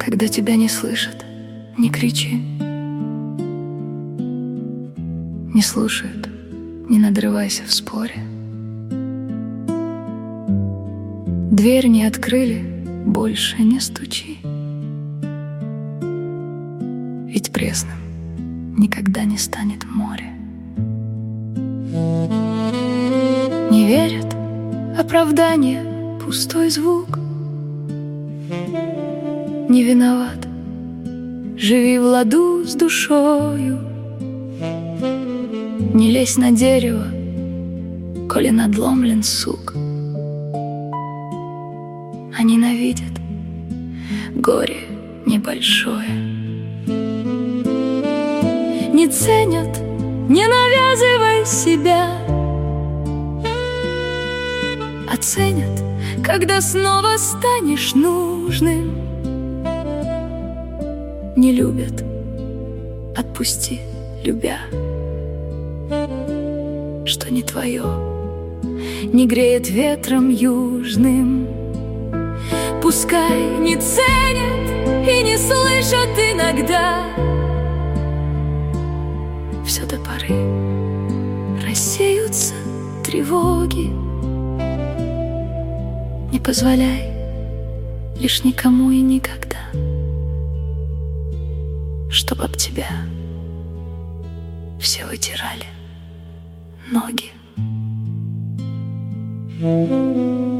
Когда тебя не слышат, не кричи. Не слушают, не надрывайся в споре. Дверь не открыли, больше не стучи. Ведь пресным никогда не станет море. Не верят, оправдание — пустой звук. Не виноват, живи в ладу с душою. Не лезь на дерево, коли надломлен сук. А ненавидят горе небольшое. Не ценят, не навязывай себя. Оценят, когда снова станешь нужным. Не любят, отпусти, любя. Что не твое, не греет ветром южным. Пускай не ценят и не слышат иногда. Все до поры рассеются тревоги. Не позволяй лишь никому и никогда, чтоб об тебя все вытирали ноги.